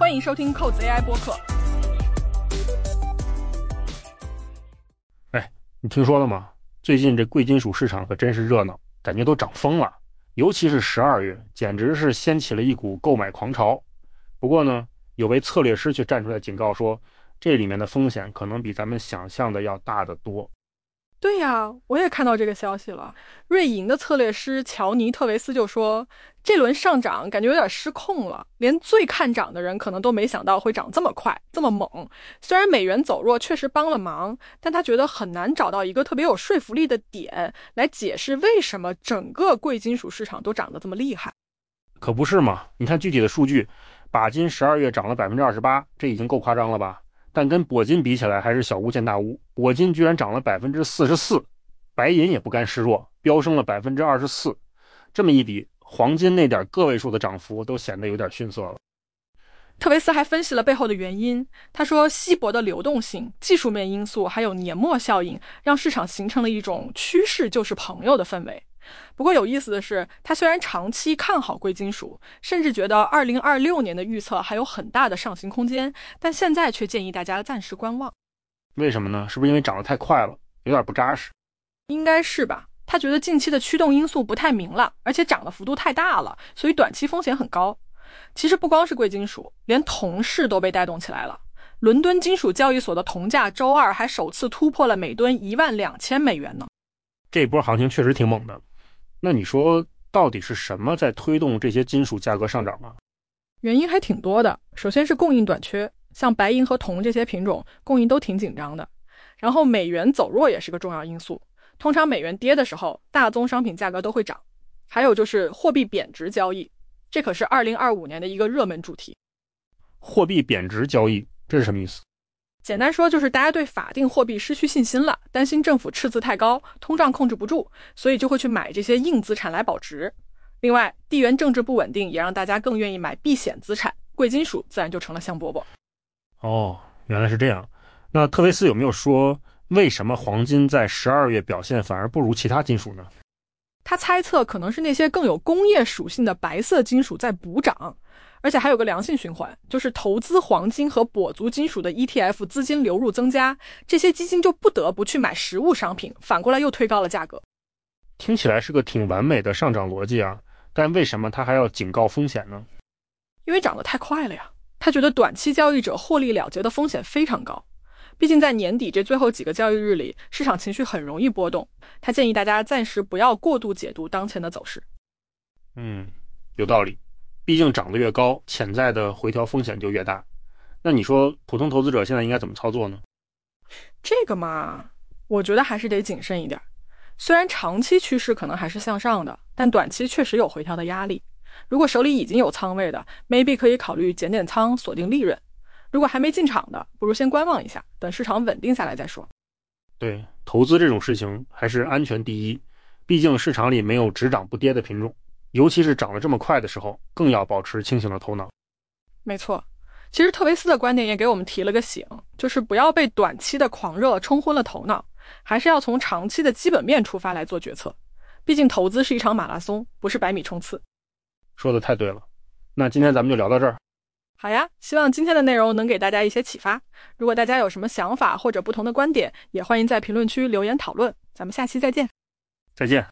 欢迎收听扣子 AI 播客。 你听说了吗？最近这贵金属市场可真是热闹，感觉都涨疯了。尤其是12月，简直是掀起了一股购买狂潮。不过呢，有位策略师却站出来警告说，这里面的风险可能比咱们想象的要大得多。 对呀，我也看到这个消息了。瑞银的策略师乔尼特维斯就说，这轮上涨感觉有点失控了，连最看涨的人可能都没想到会涨这么快这么猛。虽然美元走弱确实帮了忙，但他觉得很难找到一个特别有说服力的点来解释为什么整个贵金属市场都涨得这么厉害。 可不是嘛，你看具体的数据，钯金12月涨了 28%， 这已经够夸张了吧？但跟铂金比起来还是小巫见大巫，铂金居然涨了 44%， 白银也不甘示弱，飙升了 24%。 这么一比，黄金那点个位数的涨幅都显得有点逊色了。 特维斯还分析了背后的原因，他说稀薄的流动性、技术面因素还有年末效应，让市场形成了一种趋势就是朋友的氛围。不过有意思的是，他虽然长期看好贵金属，甚至觉得2026年的预测还有很大的上行空间，但现在却建议大家暂时观望。 为什么呢？是不是因为涨得太快了，有点不扎实？ 应该是吧。他觉得近期的驱动因素不太明朗，而且涨的幅度太大了，所以短期风险很高。其实不光是贵金属，连铜市都被带动起来了。伦敦金属交易所的铜价周二还首次突破了每吨12000美元呢。 这波行情确实挺猛的。那你说到底是什么在推动这些金属价格上涨啊？ 原因还挺多的。首先是供应短缺，像白银和铜这些品种供应都挺紧张的。然后美元走弱也是个重要因素，通常美元跌的时候，大宗商品价格都会涨。还有就是货币贬值交易，这可是2025年的一个热门主题。 货币贬值交易，这是什么意思？ 简单说就是大家对法定货币失去信心了，担心政府赤字太高，通胀控制不住，所以就会去买这些硬资产来保值。另外，地缘政治不稳定也让大家更愿意买避险资产，贵金属自然就成了香饽饽。 哦，原来是这样。那特维斯有没有说为什么黄金在12月表现反而不如其他金属呢？ 他猜测可能是那些更有工业属性的白色金属在补涨，而且还有个良性循环，就是投资黄金和铂族金属的 ETF 资金流入增加，这些基金就不得不去买实物商品，反过来又推高了价格。 听起来是个挺完美的上涨逻辑啊，但为什么他还要警告风险呢？ 因为涨得太快了呀，他觉得短期交易者获利了结的风险非常高。毕竟在年底这最后几个交易日里，市场情绪很容易波动，他建议大家暂时不要过度解读当前的走势。 有道理。毕竟涨得越高，潜在的回调风险就越大。那你说普通投资者现在应该怎么操作呢？ 这个嘛，我觉得还是得谨慎一点。虽然长期趋势可能还是向上的，但短期确实有回调的压力。如果手里已经有仓位的 maybe 可以考虑减点仓，锁定利润。如果还没进场的，不如先观望一下，等市场稳定下来再说。 对，投资这种事情还是安全第一，毕竟市场里没有只涨不跌的品种，尤其是涨得这么快的时候，更要保持清醒的头脑。 没错，其实特维斯的观点也给我们提了个醒，就是不要被短期的狂热冲昏了头脑，还是要从长期的基本面出发来做决策。毕竟投资是一场马拉松，不是100米冲刺。 说得太对了。那今天咱们就聊到这儿。 好呀，希望今天的内容能给大家一些启发。如果大家有什么想法或者不同的观点，也欢迎在评论区留言讨论。咱们下期再见。 再见。